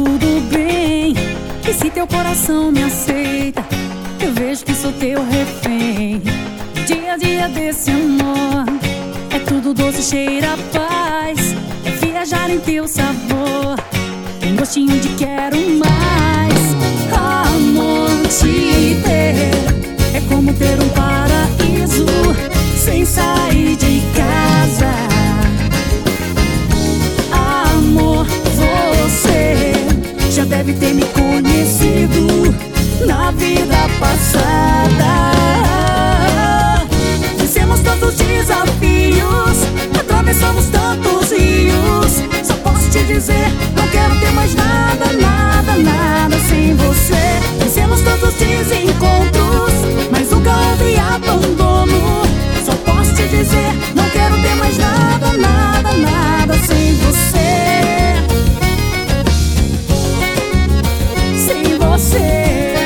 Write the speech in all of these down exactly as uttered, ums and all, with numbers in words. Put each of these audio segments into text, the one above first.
tudo bem. E se teu coração me aceita, eu vejo que sou teu refém. Dia a dia desse amor é tudo doce, cheira a paz. É viajar em teu sabor, tem gostinho de quero mais. Amor, te ter é como ter um paraíso sem sair de casa. Amor, você já deve ter me conhecido na vida passada. Vencemos tantos desafios, atravessamos tantos rios. Só posso te dizer, não quero ter mais nada, nada, nada sem você. Vencemos tantos desencontros, mas nunca houve abandono. Só posso te dizer, não quero ter mais nada, nada, nada sem você. Sem você.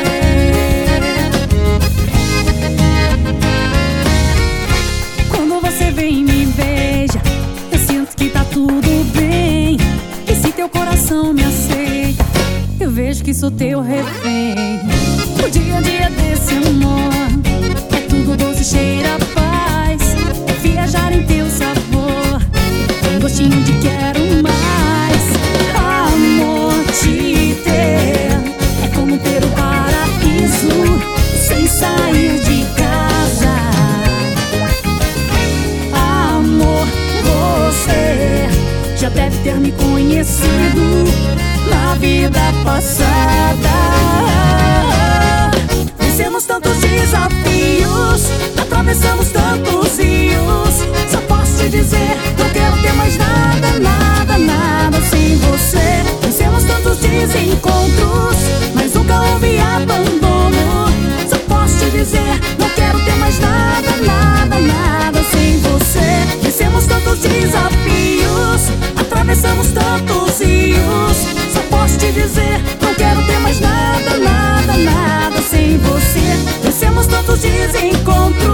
Quando você vem e me beija, eu sinto que tá tudo bem. E se teu coração me aceita, eu vejo que sou teu refém. O dia a dia desse amor é tudo doce, cheira a paz. É viajar em teu sabor, tem gostinho de quero mais. Amor, te ter é como ter um paraíso sem sair de casa. Amor, você já deve ter me conhecido na vida passada. Vencemos tantos desafios, atravessamos tantos rios. Só posso te dizer, não quero ter mais nada, nada, nada sem você. Vencemos tantos desencontros, mas nunca houve abandono. Só posso te dizer, não quero ter mais nada, nada, nada sem você. Vencemos tantos desafios, atravessamos tantos rios. Só posso te dizer, não quero ter mais nada, nada, nada sem você. Vencemos tantos desencontros.